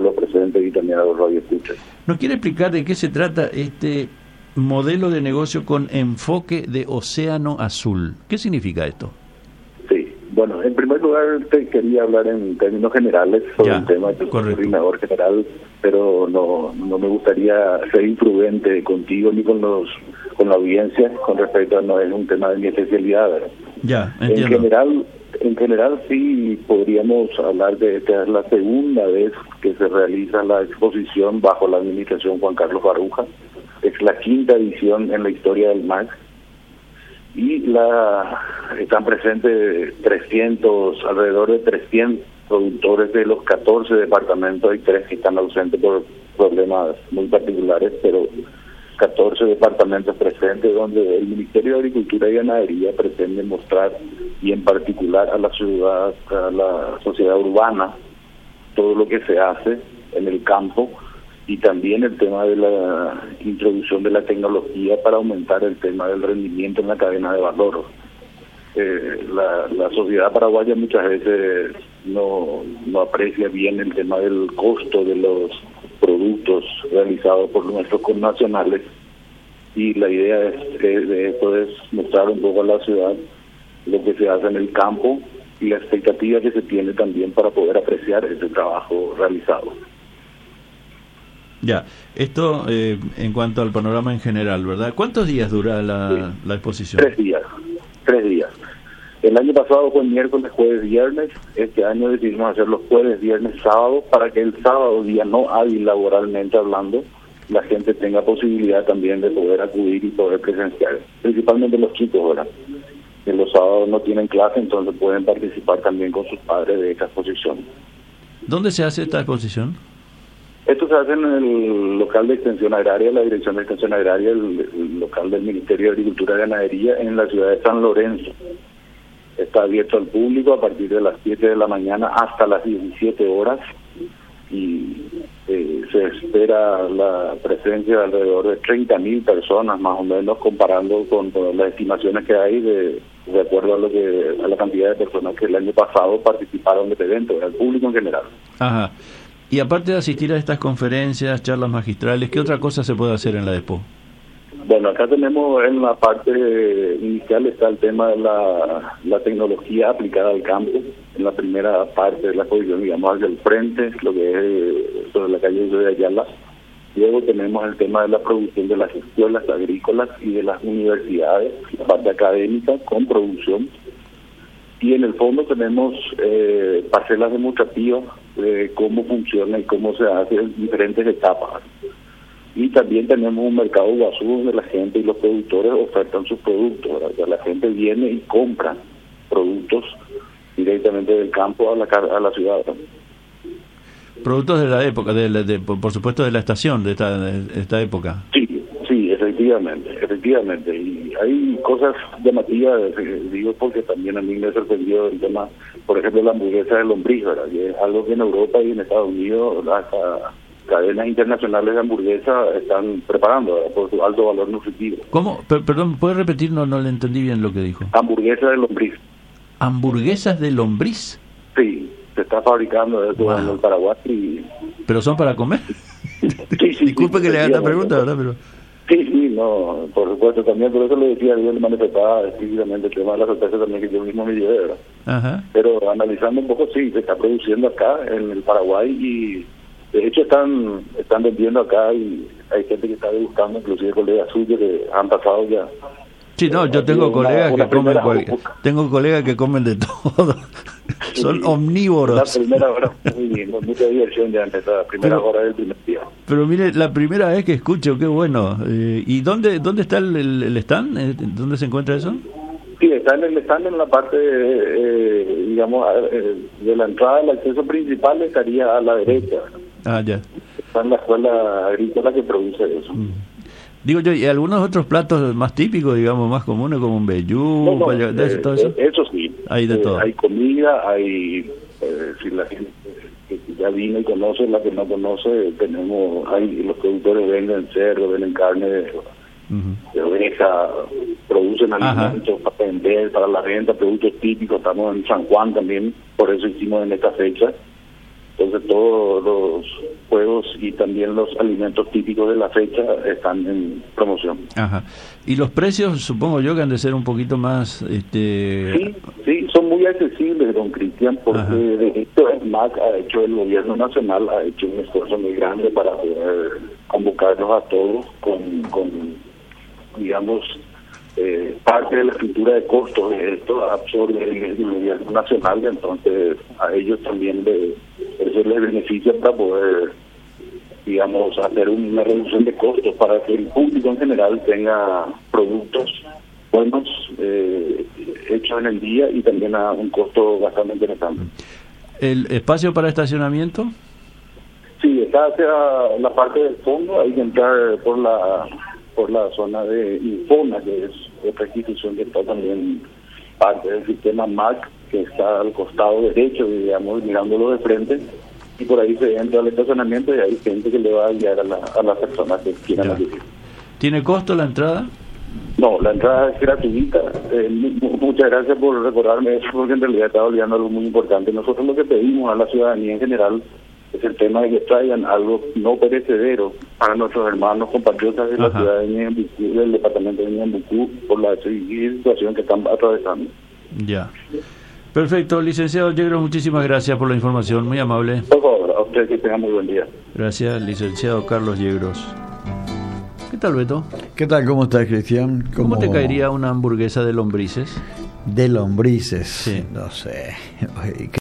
todos los presentes y también a los radioescuchas. ¿Nos quiere explicar de qué se trata este modelo de negocio con enfoque de océano azul? ¿Qué significa esto? Sí, bueno, en primer lugar te quería hablar en términos generales sobre el tema. Yo soy coordinador general, pero no me gustaría ser imprudente contigo ni con la audiencia con respecto a no es un tema de mi especialidad, ¿verdad? Ya, entiendo. En general sí podríamos hablar de esta es la segunda vez que se realiza la exposición bajo la administración Juan Carlos Baruja. Es la quinta edición en la historia del MAC y están presentes alrededor de 300 productores de los 14 departamentos. Hay 3 que están ausentes por problemas muy particulares, pero 14 departamentos presentes donde el Ministerio de Agricultura y Ganadería pretende mostrar, y en particular a la sociedad urbana, todo lo que se hace en el campo y también el tema de la introducción de la tecnología para aumentar el tema del rendimiento en la cadena de valor. La sociedad paraguaya muchas veces no aprecia bien el tema del costo de los productos realizados por nuestros connacionales, y la idea de esto es mostrar un poco a la ciudad lo que se hace en el campo y la expectativa que se tiene también para poder apreciar ese trabajo realizado. Ya, esto en cuanto al panorama en general, ¿verdad? ¿Cuántos días dura la exposición? 3 días. El año pasado fue miércoles, jueves, viernes. Este año decidimos hacer los jueves, viernes, sábado, para que el sábado, día no hábil laboralmente hablando, la gente tenga posibilidad también de poder acudir y poder presenciar. Principalmente los chicos, ¿verdad? Que los sábados no tienen clase, entonces pueden participar también con sus padres de esta exposición. ¿Dónde se hace esta exposición? Esto se hace en el local de Extensión Agraria, la Dirección de Extensión Agraria, el local del Ministerio de Agricultura y Ganadería en la ciudad de San Lorenzo. Está abierto al público a partir de las 7 de la mañana hasta las 17 horas y se espera la presencia de alrededor de 30.000 personas, más o menos, comparando con las estimaciones que hay de acuerdo a la cantidad de personas que el año pasado participaron de este evento, al público en general. Ajá. Y aparte de asistir a estas conferencias, charlas magistrales, ¿qué otra cosa se puede hacer en la Expo? Bueno, acá tenemos en la parte inicial está el tema de la tecnología aplicada al campo. En la primera parte de la exposición, digamos, hacia el frente, lo que es sobre la calle de Ayala. Luego tenemos el tema de la producción de las escuelas agrícolas y de las universidades, la parte académica con producción. Y en el fondo tenemos parcelas demostrativas de cómo funciona y cómo se hace en diferentes etapas. Y también tenemos un mercado guazú donde la gente y los productores ofertan sus productos, ¿verdad? O sea, la gente viene y compra productos directamente del campo a la ciudad, ¿verdad? Productos de la época, por supuesto de la estación, de esta época. Sí, efectivamente. Y hay cosas llamativas, digo, porque también a mí me sorprendió el tema, por ejemplo, la hamburguesa de lombriz, ¿verdad? Que es algo que en Europa y en Estados Unidos hasta cadenas internacionales de hamburguesa están preparando, ¿verdad? Por su alto valor nutritivo. ¿Cómo? Perdón, ¿puede repetir? No le entendí bien lo que dijo. Hamburguesa de lombriz. ¿Hamburguesas de lombriz? Sí, se está fabricando eso en el Paraguay. ¿Pero son para comer? Sí, Disculpe que le haga esta pregunta, ¿verdad? Pero... Sí, no, por supuesto, también por eso le decía, yo le manifestaba específicamente el tema de la sorpresa también que yo mismo me llevé, ¿verdad? Ajá. Pero analizando un poco, sí, se está produciendo acá en el Paraguay y de hecho están vendiendo acá y hay gente que está degustando, inclusive colegas suyos que han pasado ya. Sí, no, yo tengo colegas que comen tengo colegas que comen de todo. Son omnívoros. La primera hora, muy bien, con mucha diversión ya en esa primera hora del primer día. Pero mire, la primera vez que escucho, qué bueno. ¿Y dónde está el stand? ¿Dónde se encuentra eso? Sí, está en el stand en la parte, digamos, de la entrada del acceso principal estaría a la derecha. Ah, ya. Está en la escuela agrícola que produce eso. Digo yo, ¿y algunos otros platos más típicos, digamos, más comunes, como un vellú, todo eso? Eso sí. Hay de todo. Hay comida, hay, si la gente que ya vino y conoce, la que no conoce, hay los productores venden cerdo, venden carne de oveja, producen alimentos para vender, para la venta, productos típicos. Estamos en San Juan también, por eso hicimos en esta fecha. Entonces todos los juegos y también los alimentos típicos de la fecha están en promoción. Ajá. Y los precios, supongo yo que han de ser un poquito más... Sí, son muy accesibles, don Cristian, porque de hecho el MAC el gobierno nacional ha hecho un esfuerzo muy grande para poder convocarnos a todos con digamos, parte de la estructura de costos de esto absorbe el gobierno nacional, entonces a ellos también eso les beneficia para poder, digamos, hacer una reducción de costos para que el público en general tenga productos buenos hechos en el día y también a un costo bastante interesante. ¿El espacio para estacionamiento? Sí, está hacia la parte del fondo, hay que entrar por la zona de Infona, que es otra institución que está también parte del sistema MAC, que está al costado derecho, digamos, mirándolo de frente, y por ahí se entra al estacionamiento y hay gente que le va a guiar a las personas que quieran asistir. ¿Tiene costo la entrada? No, la entrada es gratuita. Muchas gracias por recordarme eso, porque en realidad estaba olvidando algo muy importante. Nosotros lo que pedimos a la ciudadanía en general es el tema de que traigan algo no perecedero para nuestros hermanos compatriotas de la ciudad de Ñembucú, del departamento de Ñembucú, por la situación que están atravesando. Ya. Perfecto, licenciado Yegros, muchísimas gracias por la información, muy amable. Por favor, a usted que tenga muy buen día. Gracias, licenciado Carlos Yegros. ¿Qué tal, Beto? ¿Qué tal? ¿Cómo estás, Cristian? ¿Cómo te caería una hamburguesa de lombrices? De lombrices, sí. No sé.